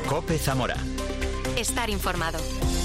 COPE Zamora. Estar informado.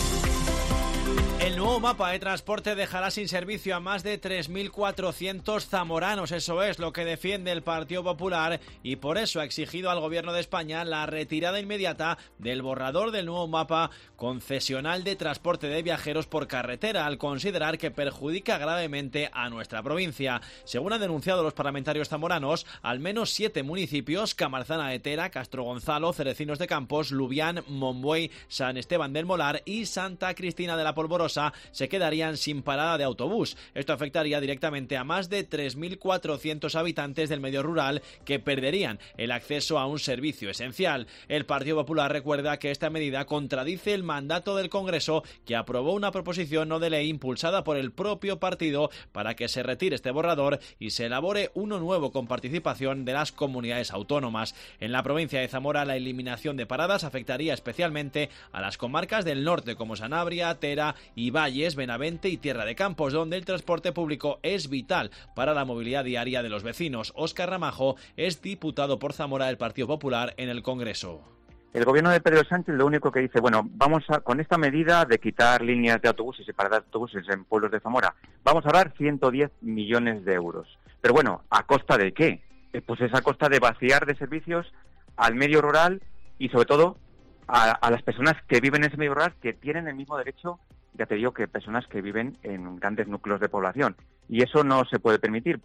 El nuevo mapa de transporte dejará sin servicio a más de 3.400 zamoranos. Eso es lo que defiende el Partido Popular y por eso ha exigido al Gobierno de España la retirada inmediata del borrador del nuevo mapa concesional de transporte de viajeros por carretera, al considerar que perjudica gravemente a nuestra provincia. Según han denunciado los parlamentarios zamoranos, al menos 7 municipios, Camarzana de Tera, Castro Gonzalo, Cerecinos de Campos, Lubián, Monbuey, San Esteban del Molar y Santa Cristina de la Polvorosa se quedarían sin parada de autobús. Esto afectaría directamente a más de 3.400 habitantes del medio rural que perderían el acceso a un servicio esencial. El Partido Popular recuerda que esta medida contradice el mandato del Congreso, que aprobó una proposición no de ley impulsada por el propio partido para que se retire este borrador y se elabore uno nuevo con participación de las comunidades autónomas. En la provincia de Zamora, la eliminación de paradas afectaría especialmente a las comarcas del norte como Sanabria, Tera y Valles, Benavente y Tierra de Campos, donde el transporte público es vital para la movilidad diaria de los vecinos. Óscar Ramajo es diputado por Zamora del Partido Popular en el Congreso. El gobierno de Pedro Sánchez lo único que dice, con esta medida de quitar líneas de autobuses y paradas de autobuses en pueblos de Zamora, vamos a ahorrar 110 millones de euros. Pero bueno, ¿a costa de qué? Pues es a costa de vaciar de servicios al medio rural y sobre todo a las personas que viven en ese medio rural, que tienen el mismo derecho, ya te digo, que personas que viven en grandes núcleos de población. Y eso no se puede permitir.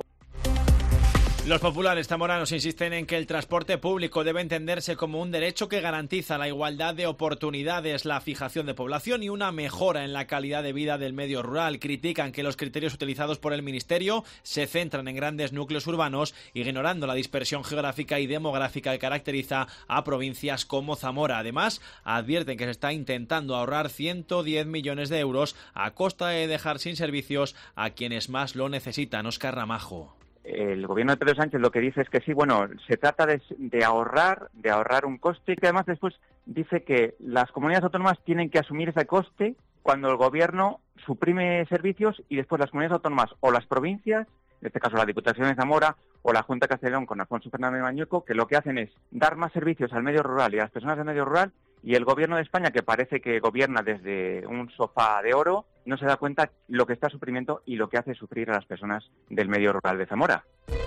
Los populares zamoranos insisten en que el transporte público debe entenderse como un derecho que garantiza la igualdad de oportunidades, la fijación de población y una mejora en la calidad de vida del medio rural. Critican que los criterios utilizados por el Ministerio se centran en grandes núcleos urbanos, ignorando la dispersión geográfica y demográfica que caracteriza a provincias como Zamora. Además, advierten que se está intentando ahorrar 110 millones de euros a costa de dejar sin servicios a quienes más lo necesitan. Óscar Ramajo. El gobierno de Pedro Sánchez lo que dice es que sí, se trata de ahorrar un coste, y que además después dice que las comunidades autónomas tienen que asumir ese coste cuando el gobierno suprime servicios y después las comunidades autónomas o las provincias, en este caso la Diputación de Zamora o la Junta de Castilla y León con Alfonso Fernández Mañueco, que lo que hacen es dar más servicios al medio rural y a las personas del medio rural, y el gobierno de España, que parece que gobierna desde un sofá de oro, no se da cuenta lo que está suprimiendo y lo que hace sufrir a las personas del medio rural de Zamora.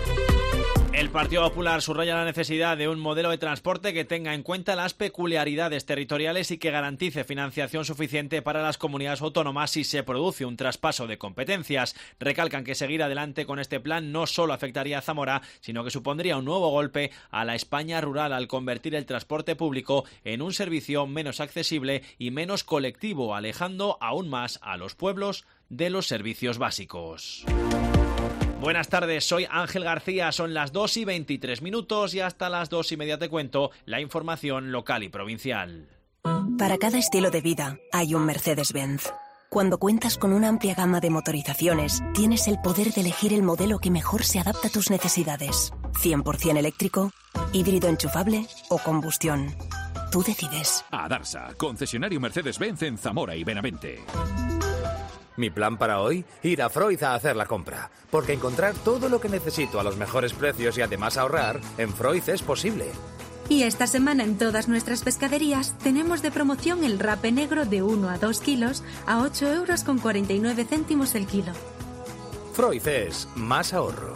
El Partido Popular subraya la necesidad de un modelo de transporte que tenga en cuenta las peculiaridades territoriales y que garantice financiación suficiente para las comunidades autónomas si se produce un traspaso de competencias. Recalcan que seguir adelante con este plan no solo afectaría a Zamora, sino que supondría un nuevo golpe a la España rural al convertir el transporte público en un servicio menos accesible y menos colectivo, alejando aún más a los pueblos de los servicios básicos. Buenas tardes, soy Ángel García, son las 2:23 y hasta las 2:30 te cuento la información local y provincial. Para cada estilo de vida hay un Mercedes-Benz. Cuando cuentas con una amplia gama de motorizaciones, tienes el poder de elegir el modelo que mejor se adapta a tus necesidades. 100% eléctrico, híbrido enchufable o combustión. Tú decides. Adarsa, concesionario Mercedes-Benz en Zamora y Benavente. Mi plan para hoy, ir a Freud a hacer la compra, porque encontrar todo lo que necesito a los mejores precios y además ahorrar, en Freud es posible. Y esta semana en todas nuestras pescaderías tenemos de promoción el rape negro de 1 a 2 kilos a 8,49 € el kilo. Freud es más ahorro.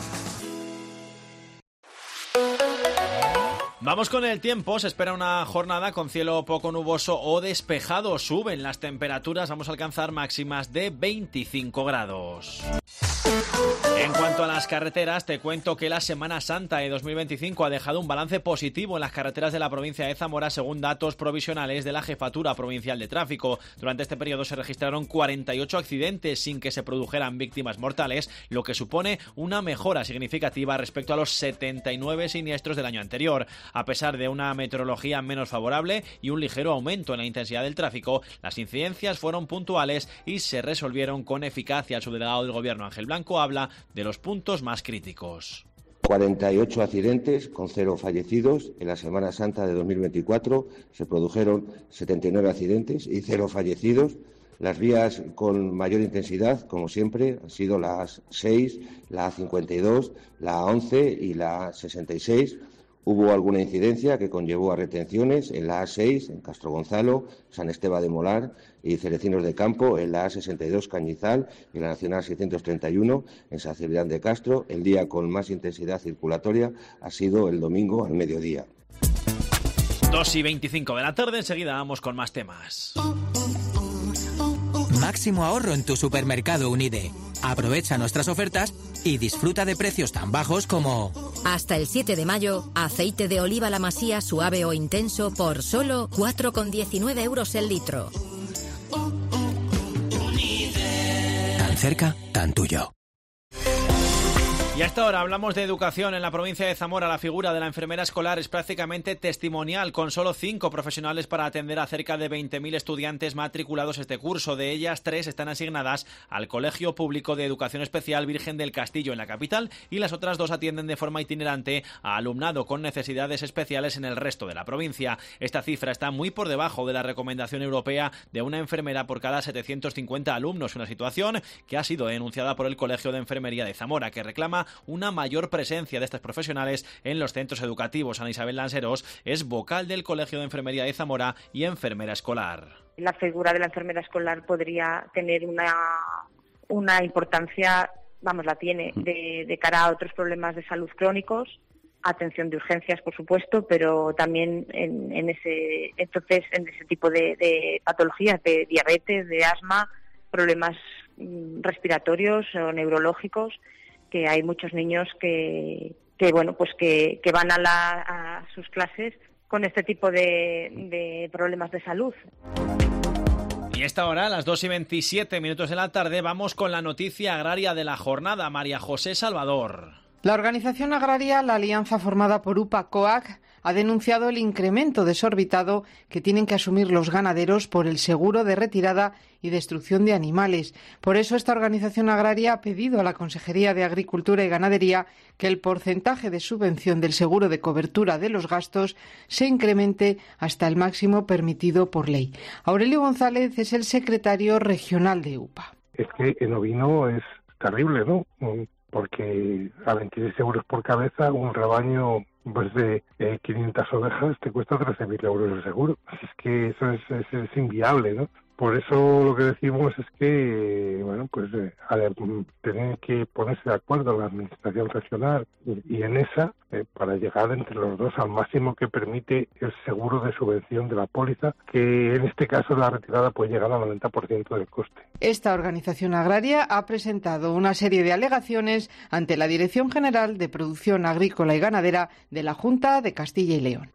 Vamos con el tiempo, se espera una jornada con cielo poco nuboso o despejado. Suben las temperaturas, vamos a alcanzar máximas de 25 grados. En cuanto a las carreteras, te cuento que la Semana Santa de 2025 ha dejado un balance positivo en las carreteras de la provincia de Zamora, según datos provisionales de la Jefatura Provincial de Tráfico. Durante este periodo se registraron 48 accidentes sin que se produjeran víctimas mortales, lo que supone una mejora significativa respecto a los 79 siniestros del año anterior. A pesar de una meteorología menos favorable y un ligero aumento en la intensidad del tráfico, las incidencias fueron puntuales y se resolvieron con eficacia. El subdelegado del Gobierno, Ángel Blanco, habla de los puntos más críticos. 48 accidentes con 0 fallecidos. En la Semana Santa de 2024 se produjeron 79 accidentes y 0 fallecidos. Las vías con mayor intensidad, como siempre, han sido la A6, la A52, la A11 y la A66. Hubo alguna incidencia que conllevó a retenciones en la A6, en Castro Gonzalo, San Esteban de Molar y Cerecinos de Campo, en la A62 Cañizal y la Nacional 631 en San Ciprián de Castro. El día con más intensidad circulatoria ha sido el domingo al mediodía. 2:25 de la tarde, enseguida vamos con más temas. Máximo ahorro en tu supermercado Unide. Aprovecha nuestras ofertas y disfruta de precios tan bajos como... Hasta el 7 de mayo, aceite de oliva La Masía suave o intenso por solo 4,19 euros el litro. Tan cerca, tan tuyo. Y hasta ahora hablamos de educación. En la provincia de Zamora, la figura de la enfermera escolar es prácticamente testimonial, con solo 5 profesionales para atender a cerca de 20.000 estudiantes matriculados este curso. De ellas, 3 están asignadas al Colegio Público de Educación Especial Virgen del Castillo en la capital y las otras 2 atienden de forma itinerante a alumnado con necesidades especiales en el resto de la provincia. Esta cifra está muy por debajo de la recomendación europea de una enfermera por cada 750 alumnos, una situación que ha sido denunciada por el Colegio de Enfermería de Zamora, que reclama una mayor presencia de estos profesionales en los centros educativos. Ana Isabel Lanseros es vocal del Colegio de Enfermería de Zamora y enfermera escolar. La figura de la enfermera escolar podría tener una importancia, la tiene, de cara a otros problemas de salud crónicos, atención de urgencias, por supuesto, pero también en ese tipo de patologías, de diabetes, de asma, problemas respiratorios o neurológicos, que hay muchos niños que van a sus clases con este tipo de problemas de salud. Y a esta hora, a las 2:27 de la tarde, vamos con la noticia agraria de la jornada. María José Salvador. La organización agraria, la alianza formada por UPA-COAG, ha denunciado el incremento desorbitado que tienen que asumir los ganaderos por el seguro de retirada y destrucción de animales. Por eso, esta organización agraria ha pedido a la Consejería de Agricultura y Ganadería que el porcentaje de subvención del seguro de cobertura de los gastos se incremente hasta el máximo permitido por ley. Aurelio González es el secretario regional de UPA. Es que en ovino es terrible, ¿no? Porque a 26 euros por cabeza, un rebaño de 500 ovejas te cuesta 13.000 euros el seguro. Es que eso es inviable, ¿no? Por eso lo que decimos es que, tener que ponerse de acuerdo la administración regional y en esa, para llegar entre los dos al máximo que permite el seguro de subvención de la póliza, que en este caso la retirada puede llegar al 90% del coste. Esta organización agraria ha presentado una serie de alegaciones ante la Dirección General de Producción Agrícola y Ganadera de la Junta de Castilla y León.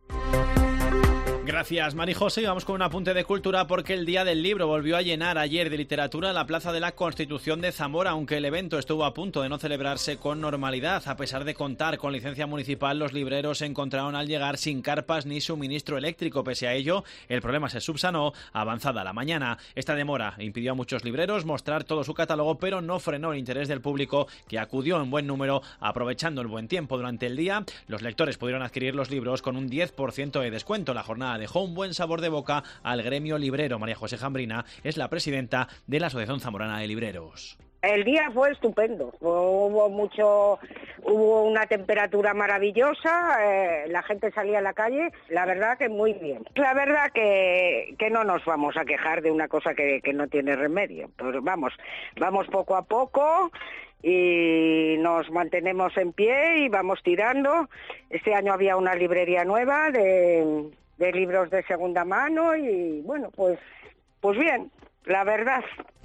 Gracias, Mari José. Y vamos con un apunte de cultura porque el Día del Libro volvió a llenar ayer de literatura la Plaza de la Constitución de Zamora, aunque el evento estuvo a punto de no celebrarse con normalidad. A pesar de contar con licencia municipal, los libreros se encontraron al llegar sin carpas ni suministro eléctrico. Pese a ello, el problema se subsanó avanzada la mañana. Esta demora impidió a muchos libreros mostrar todo su catálogo, pero no frenó el interés del público, que acudió en buen número aprovechando el buen tiempo. Durante el día, los lectores pudieron adquirir los libros con un 10% de descuento. La jornada dejó un buen sabor de boca al gremio librero. María José Jambrina es la presidenta de la Asociación Zamorana de Libreros. El día fue estupendo, hubo una temperatura maravillosa, la gente salía a la calle, la verdad que muy bien. La verdad que no nos vamos a quejar de una cosa que no tiene remedio, pero vamos poco a poco y nos mantenemos en pie y vamos tirando. Este año había una librería nueva de libros de segunda mano y pues bien, la verdad.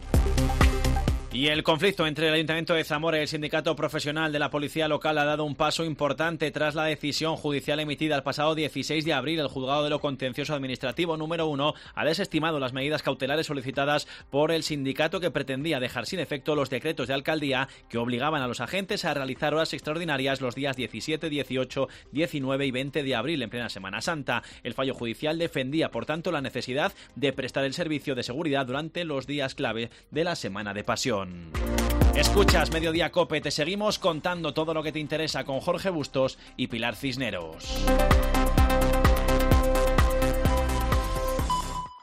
Y el conflicto entre el Ayuntamiento de Zamora y el Sindicato Profesional de la Policía Local ha dado un paso importante tras la decisión judicial emitida el pasado 16 de abril. El Juzgado de lo Contencioso Administrativo número 1 ha desestimado las medidas cautelares solicitadas por el sindicato, que pretendía dejar sin efecto los decretos de alcaldía que obligaban a los agentes a realizar horas extraordinarias los días 17, 18, 19 y 20 de abril en plena Semana Santa. El fallo judicial defendía, por tanto, la necesidad de prestar el servicio de seguridad durante los días clave de la Semana de Pasión. Escuchas Mediodía Cope, te seguimos contando todo lo que te interesa con Jorge Bustos y Pilar Cisneros.